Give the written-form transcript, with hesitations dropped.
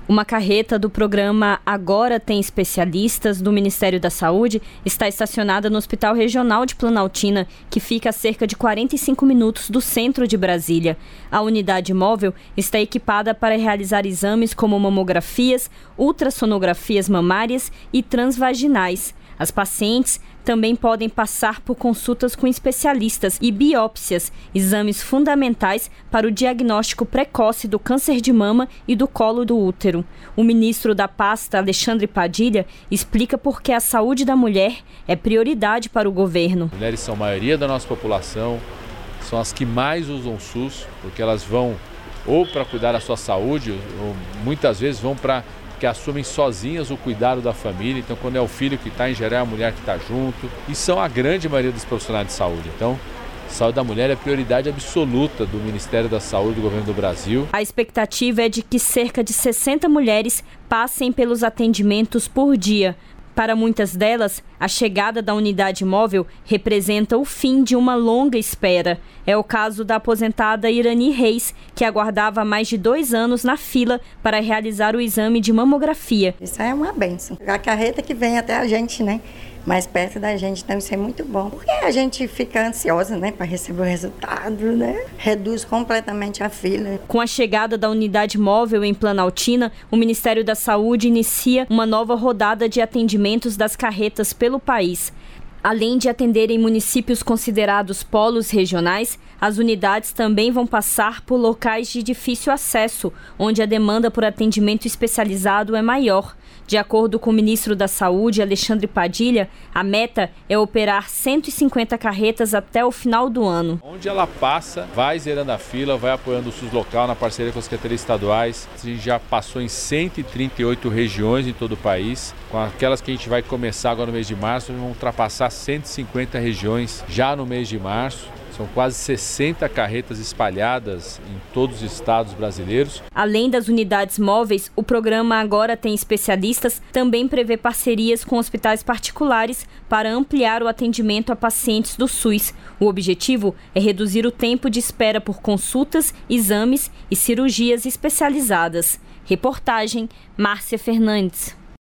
Uma carreta do programa Agora Tem Especialistas do Ministério da Saúde está estacionada no Hospital Regional de Planaltina, que fica a cerca de 45 minutos do centro de Brasília. A unidade móvel está equipada para realizar exames como mamografias, ultrassonografias mamárias e transvaginais. As pacientes também podem passar por consultas com especialistas e biópsias, exames fundamentais para o diagnóstico precoce do câncer de mama e do colo do útero. O ministro da pasta, Alexandre Padilha, explica por que a saúde da mulher é prioridade para o governo. Mulheres são a maioria da nossa população, são as que mais usam o SUS, porque elas vão ou para cuidar da sua saúde, ou muitas vezes vão para que assumem sozinhas o cuidado da família. Então, quando é o filho que está, em geral é a mulher que está junto. E são a grande maioria dos profissionais de saúde. Então, a saúde da mulher é prioridade absoluta do Ministério da Saúde do Governo do Brasil. A expectativa é de que cerca de 60 mulheres passem pelos atendimentos por dia. Para muitas delas, a chegada da unidade móvel representa o fim de uma longa espera. É o caso da aposentada Irani Reis, que aguardava mais de 2 anos na fila para realizar o exame de mamografia. Isso é uma bênção. A carreta que vem até a gente, né? Mais perto da gente, então isso é muito bom. Porque a gente fica ansiosa, né, para receber o resultado, né? Reduz completamente a fila. Com a chegada da unidade móvel em Planaltina, o Ministério da Saúde inicia uma nova rodada de atendimentos das carretas pelo país. Além de atenderem municípios considerados polos regionais, as unidades também vão passar por locais de difícil acesso, onde a demanda por atendimento especializado é maior. De acordo com o ministro da Saúde, Alexandre Padilha, a meta é operar 150 carretas até o final do ano. Onde ela passa, vai zerando a fila, vai apoiando o SUS local na parceria com as secretarias estaduais. A gente já passou em 138 regiões em todo o país. Com aquelas que a gente vai começar agora no mês de março, vamos ultrapassar 150 regiões já no mês de março. São quase 60 carretas espalhadas em todos os estados brasileiros. Além das unidades móveis, o programa Agora Tem Especialistas também prevê parcerias com hospitais particulares para ampliar o atendimento a pacientes do SUS. O objetivo é reduzir o tempo de espera por consultas, exames e cirurgias especializadas. Reportagem Márcia Fernandes.